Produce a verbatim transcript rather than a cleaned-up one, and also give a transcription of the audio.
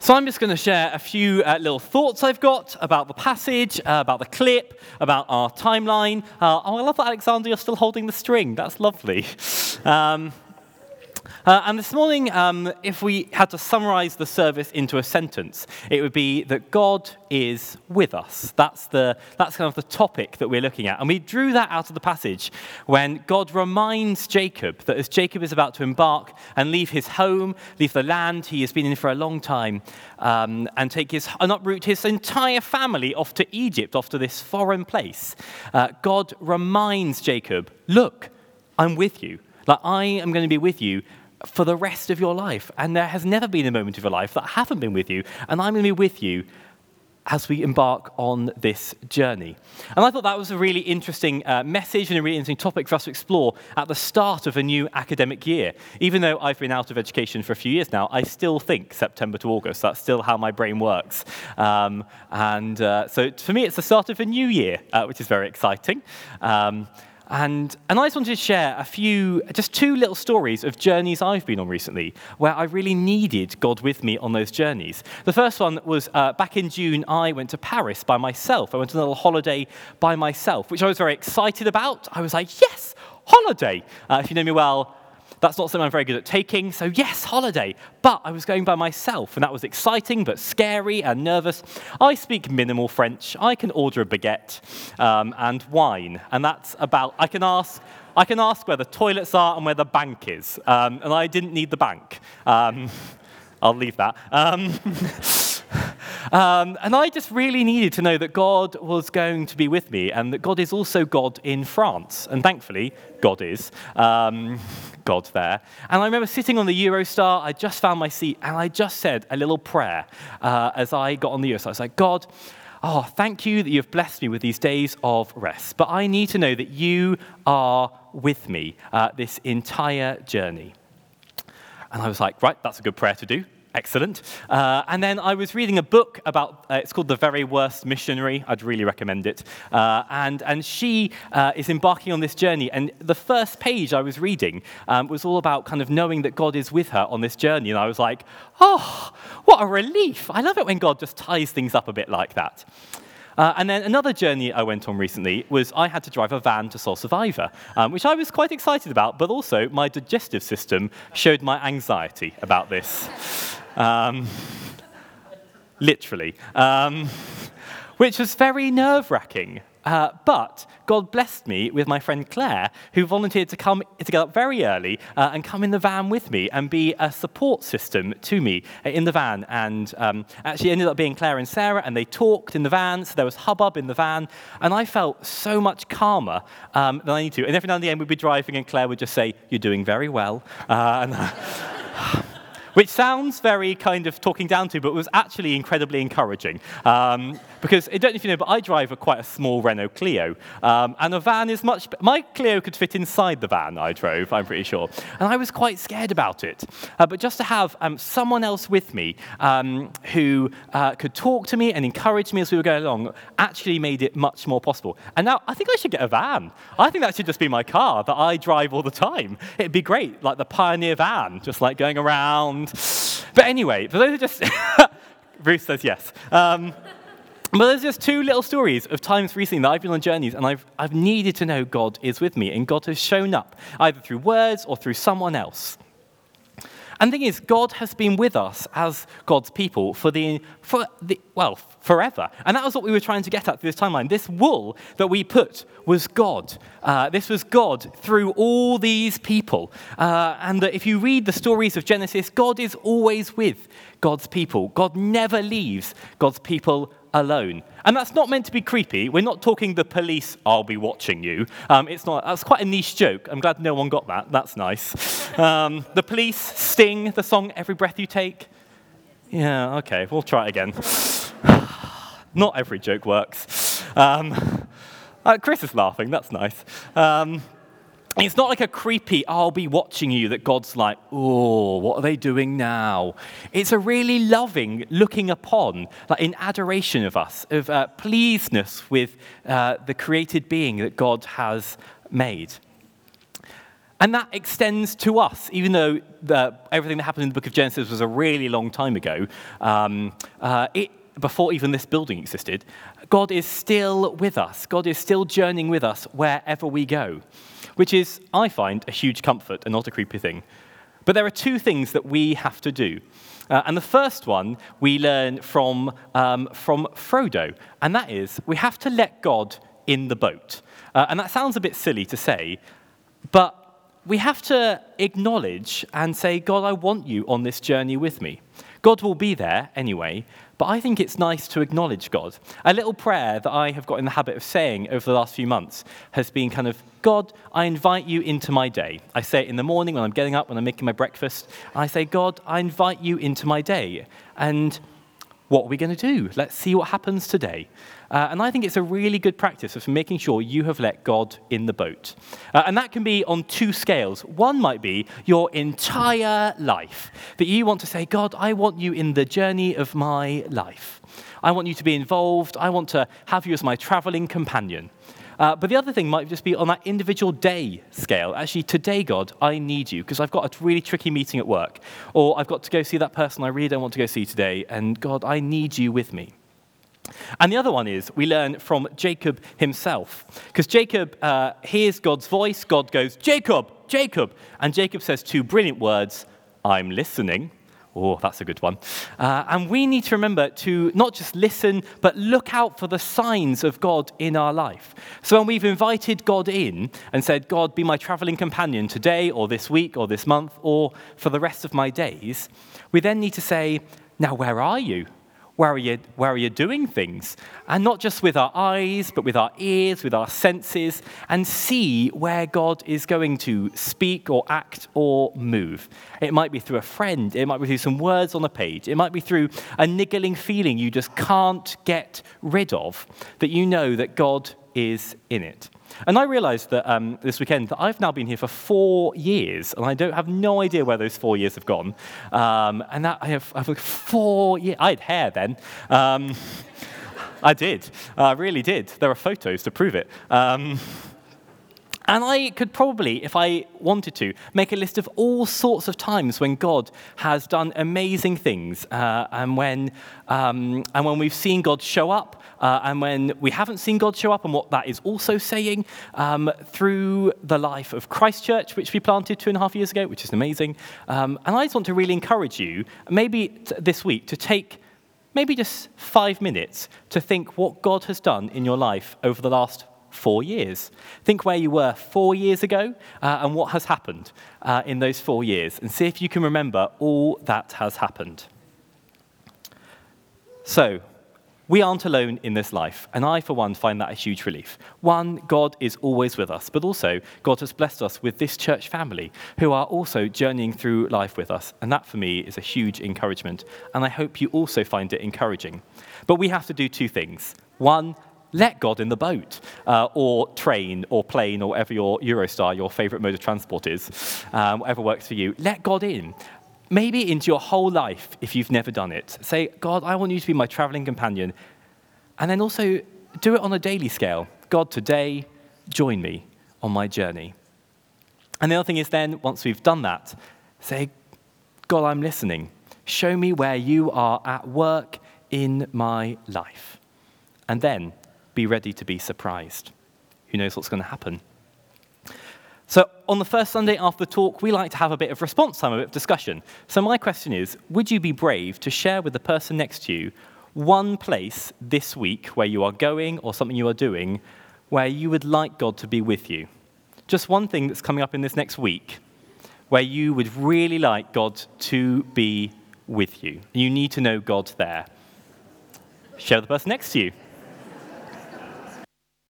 So I'm just going to share a few uh, little thoughts I've got about the passage, uh, about the clip, about our timeline. Uh, oh, I love that, Alexander, you're still holding the string. That's lovely. Um, Uh, and this morning, um, if we had to summarize the service into a sentence, it would be that God is with us. That's the that's kind of the topic that we're looking at. And we drew that out of the passage when God reminds Jacob that as Jacob is about to embark and leave his home, leave the land he has been in for a long time, um, and take his and uproot his entire family off to Egypt, off to this foreign place, uh, God reminds Jacob, look, I'm with you. Like, I am going to be with you for the rest of your life. And there has never been a moment of your life that I haven't been with you. And I'm going to be with you as we embark on this journey. And I thought that was a really interesting uh, message and a really interesting topic for us to explore at the start of a new academic year. Even though I've been out of education for a few years now, I still think September to August. That's still how my brain works. Um, and uh, so for me, it's the start of a new year, uh, which is very exciting. Um, And, and I just wanted to share a few, just two little stories of journeys I've been on recently where I really needed God with me on those journeys. The first one was uh, back in June, I went to Paris by myself. I went on a little holiday by myself, which I was very excited about. I was like, yes, holiday. Uh, if you know me well, that's not something I'm very good at taking, so yes, holiday. But I was going by myself, and that was exciting, but scary and nervous. I speak minimal French. I can order a baguette um, and wine, and that's about, I can ask I can ask where the toilets are and where the bank is, um, and I didn't need the bank. Um, I'll leave that. Um, Um, and I just really needed to know that God was going to be with me and that God is also God in France. And thankfully, God is um, God there. And I remember sitting on the Eurostar, I just found my seat, and I just said a little prayer uh, as I got on the Eurostar. I was like, God, oh, thank you that you've blessed me with these days of rest. But I need to know that you are with me uh, this entire journey. And I was like, right, that's a good prayer to do. Excellent. Uh, and then I was reading a book about, uh, it's called The Very Worst Missionary. I'd really recommend it. Uh, and, and she uh, is embarking on this journey. And the first page I was reading um, was all about kind of knowing that God is with her on this journey. And I was like, oh, what a relief. I love it when God just ties things up a bit like that. Uh, and then another journey I went on recently was I had to drive a van to Soul Survivor, um, which I was quite excited about, but also my digestive system showed my anxiety about this. Um, literally. Um, which was very nerve-wracking. Uh, but God blessed me with my friend Claire, who volunteered to come to get up very early uh, and come in the van with me and be a support system to me in the van. And um, actually ended up being Claire and Sarah, and they talked in the van, so there was hubbub in the van, and I felt so much calmer um, than I need to. And every now and then we'd be driving, and Claire would just say, "You're doing very well." Uh, and, which sounds very kind of talking down to, but was actually incredibly encouraging. Um, because, I don't know if you know, but I drive a quite a small Renault Clio, um, and a van is much, my Clio could fit inside the van I drove, I'm pretty sure. And I was quite scared about it. Uh, but just to have um, someone else with me um, who uh, could talk to me and encourage me as we were going along actually made it much more possible. And now I think I should get a van. I think that should just be my car that I drive all the time. It'd be great, like the Pioneer van, just like going around. But anyway, for those who just... Ruth says yes. Um, but there's just two little stories of times recently that I've been on journeys, and I've, I've needed to know God is with me, and God has shown up, either through words or through someone else. And the thing is, God has been with us as God's people for the, for the, well, forever. And that was what we were trying to get at through this timeline. This wool that we put was God. Uh, this was God through all these people. Uh, and that if you read the stories of Genesis, God is always with God's people. God never leaves God's people alone. And that's not meant to be creepy. We're not talking the police, I'll be watching you. Um, it's not. That's quite a niche joke. I'm glad no one got that. That's nice. Um, the police, Sting, the song Every Breath You Take. Yeah, okay, we'll try it again. Not every joke works. Um, uh, Chris is laughing, that's nice. Um, It's not like a creepy, I'll be watching you, that God's like, oh, what are they doing now? It's a really loving looking upon, like in adoration of us, of uh, pleasedness with uh, the created being that God has made. And that extends to us, even though the, everything that happened in the book of Genesis was a really long time ago, um, uh, it, before even this building existed. God is still with us. God is still journeying with us wherever we go, which is, I find, a huge comfort and not a creepy thing. But there are two things that we have to do. Uh, and the first one we learn from, um, from Frodo, and that is we have to let God in the boat. Uh, and that sounds a bit silly to say, but we have to acknowledge and say, God, I want you on this journey with me. God will be there anyway, but I think it's nice to acknowledge God. A little prayer that I have got in the habit of saying over the last few months has been kind of, God, I invite you into my day. I say it in the morning when I'm getting up, when I'm making my breakfast. I say, God, I invite you into my day. And what are we going to do? Let's see what happens today. Uh, and I think it's a really good practice of making sure you have let God in the boat. Uh, and that can be on two scales. One might be your entire life, that you want to say, God, I want you in the journey of my life. I want you to be involved. I want to have you as my traveling companion. Uh, but the other thing might just be on that individual day scale. Actually, today, God, I need you because I've got a really tricky meeting at work. Or I've got to go see that person I really don't want to go see today. And God, I need you with me. And the other one is we learn from Jacob himself. Because Jacob uh, hears God's voice. God goes, Jacob, Jacob. And Jacob says two brilliant words, I'm listening. Oh, that's a good one. Uh, and we need to remember to not just listen, but look out for the signs of God in our life. So when we've invited God in and said, God, be my traveling companion today or this week or this month or for the rest of my days, we then need to say, now where are you? Where are you, where are you doing things? And not just with our eyes, but with our ears, with our senses, and see where God is going to speak or act or move. It might be through a friend. It might be through some words on a page. It might be through a niggling feeling you just can't get rid of, that you know that God is in it. And I realized that um, this weekend that I've now been here for four years, and I don't have no idea where those four years have gone. Um, and that I have, I have four years. I had hair then. Um, I did. I really did. There are photos to prove it. Um, And I could probably, if I wanted to, make a list of all sorts of times when God has done amazing things, uh, and when um, and when we've seen God show up, uh, and when we haven't seen God show up, and what that is also saying um, through the life of Christchurch, which we planted two and a half years ago, which is amazing. Um, and I just want to really encourage you, maybe t- this week, to take maybe just five minutes to think what God has done in your life over the last four years. Think where you were four years ago uh, and what has happened uh, in those four years, and see if you can remember all that has happened. So, we aren't alone in this life, and I, for one, find that a huge relief. One, God is always with us, but also God has blessed us with this church family who are also journeying through life with us, and that, for me, is a huge encouragement, and I hope you also find it encouraging. But we have to do two things. One, let God in the boat, uh, or train, or plane, or whatever your Eurostar, your favourite mode of transport is, um, whatever works for you. Let God in. Maybe into your whole life if you've never done it. Say, God, I want you to be my travelling companion. And then also do it on a daily scale. God, today, join me on my journey. And the other thing is then, once we've done that, say, God, I'm listening. Show me where you are at work in my life. And then be ready to be surprised. Who knows what's going to happen? So on the first Sunday after the talk, we like to have a bit of response time, a bit of discussion. So my question is, would you be brave to share with the person next to you one place this week where you are going or something you are doing where you would like God to be with you? Just one thing that's coming up in this next week where you would really like God to be with you. You need to know God there. Share with the person next to you.